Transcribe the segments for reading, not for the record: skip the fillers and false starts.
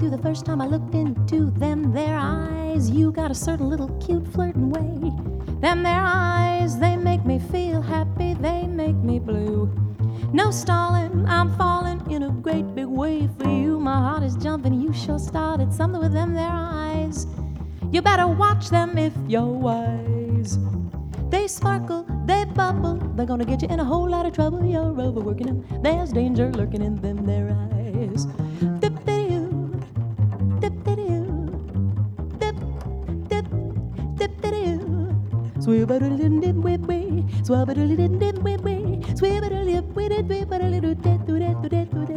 you the first time I looked into them their eyes. You got a certain little cute flirting way. Them their eyes, they make me feel happy, they make me blue. No stalling, I'm falling in a great big way for you. My heart is jumping, you sure started something with them their eyes. You better watch them if you're wise. They sparkle, they bubble, they're gonna get you in a whole lot of trouble. You're overworking them, there's danger lurking in them their eyes. Dip-dee-doo, dip-dee-doo, dip, dip, dip-dee-doo. Swibba-doodle-dip-wip-wee, swabba-doodle-dip-wip-wee, swibba-doodle-dip-wip-wee-doo-doo-doo-doo-doo-doo.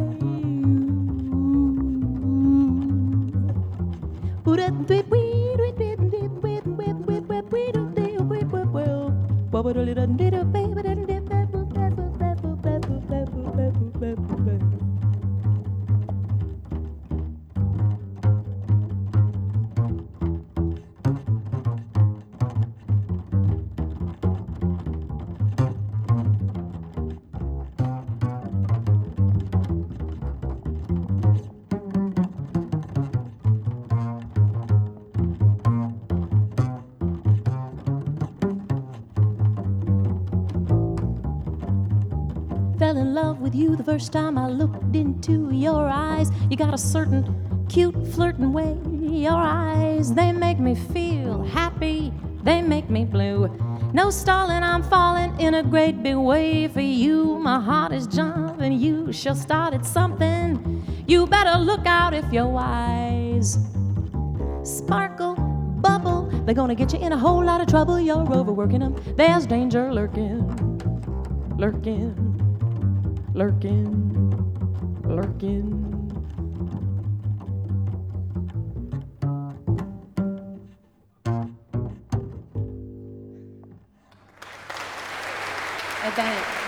Fell in love with you the first time I looked into your eyes. You got a certain cute flirting way. Your eyes, they make me feel happy, they make me blue. No stalling, I'm falling in a great big way for you. My heart is jumping, you sure started something. You better look out if you're wise. Sparkle, bubble, they're gonna get you in a whole lot of trouble. You're overworking them, there's danger lurking, lurking, lurking, lurking. Ed Bennett.